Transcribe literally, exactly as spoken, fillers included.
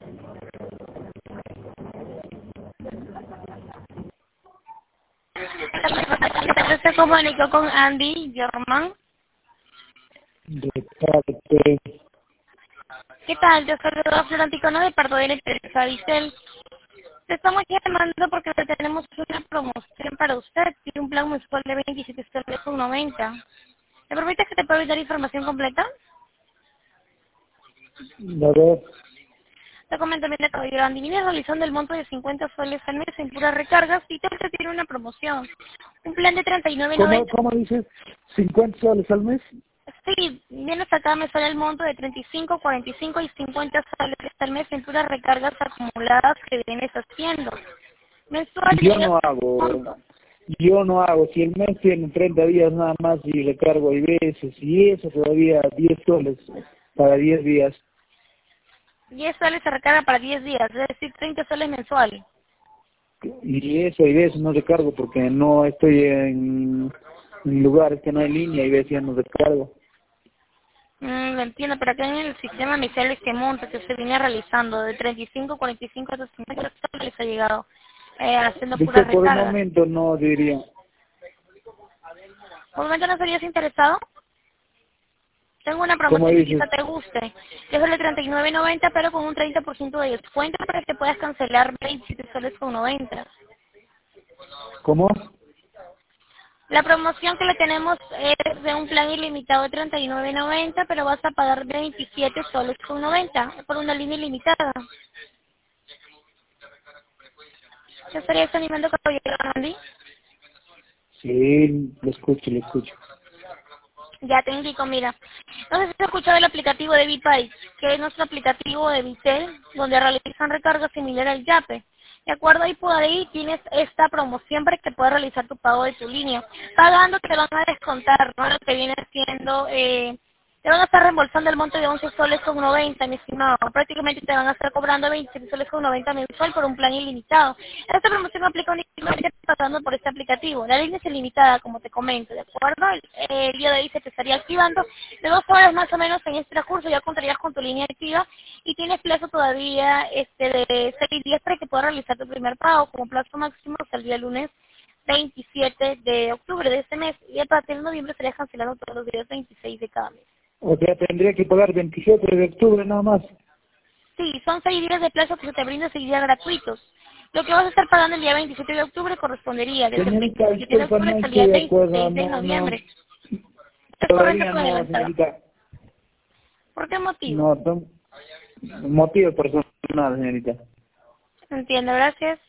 Se comunicó con Andy Germán. De parte. ¿Qué tal? Yo soy Rodolfo Floranticono de parte de la empresa Diesel. Te estamos llamando porque tenemos una promoción para usted. Tiene un plan mensual de veintisiete soles con noventa. ¿Me permites que te pueda dar información completa? A ver. Te comento, mira, caballero Andy, viene realizando el monto de cincuenta soles al mes en puras recargas y te tiene una promoción. Un plan de treinta y nueve ¿Cómo, noventa. cómo dices? ¿cincuenta soles al mes? Sí, viene acá me sale el monto de treinta y cinco, cuarenta y cinco y cincuenta soles al mes en puras recargas acumuladas que vienes haciendo. Mensual Yo llegas no a hago, monto. yo no hago. Si el mes tiene treinta días nada más y recargo hay veces, y eso todavía diez soles para diez días. diez soles se recarga para diez días, es decir, treinta soles mensual. Y eso hay veces no recargo porque no estoy en, en lugares que no hay línea y veces ya no recargo. Mm, lo entiendo, pero acá en el sistema me sale este monto que se viene realizando de treinta y cinco, cuarenta y cinco hasta cincuenta soles ha llegado, eh, haciendo Viste, puras por el recargas. momento no diría. ¿Por el momento no estarías interesado? Tengo una ¿Cómo promoción que dices? quizá te guste. Es de treinta y nueve noventa, pero con un treinta por ciento de descuento para que puedas cancelar veintisiete soles con noventa. ¿Cómo? La promoción que le tenemos es de un plan ilimitado de treinta y nueve noventa, pero vas a pagar veintisiete soles con noventa por una línea ilimitada. ¿Te estarías animando, caballero Andy? Sí, lo escucho, lo escucho. Ya te indico, mira. No sé si has escuchado el aplicativo de Bpay, que es nuestro aplicativo de Bitel, donde realizan recargas similar al Yape. De acuerdo, ahí por ahí tienes esta promoción para que puedas realizar tu pago de tu línea. Pagando te van a descontar, ¿no? Lo que viene siendo, eh, te van a estar reembolsando el monto de once soles con noventa, mi estimado. Prácticamente te van a estar cobrando veintisiete soles con noventa mensual por un plan ilimitado. Esta promoción aplica únicamente pasando por este aplicativo. La línea es ilimitada, como te comento, ¿de acuerdo? El, eh, el día de hoy se te estaría activando de dos horas más o menos en este transcurso, ya contarías con tu línea activa y tienes plazo todavía este de seis días para que puedas realizar tu primer pago como plazo máximo hasta el día lunes veintisiete de octubre de este mes, y a partir de noviembre estarías cancelando todos los días veintiséis de cada mes. O sea, tendría que pagar veintisiete de octubre nada más. Sí, son seis días de plazo que se te brinda, seis días gratuitos. Lo que vas a estar pagando el día veintisiete de octubre correspondería desde el Señorita, veintisiete de disculpa, octubre no hasta el día estoy de acuerdo, veintiséis de no, no, noviembre. Es correcto todavía con no, adelantado. señorita. ¿Por qué motivo? No, no, motivo personal, señorita. Entiendo, gracias.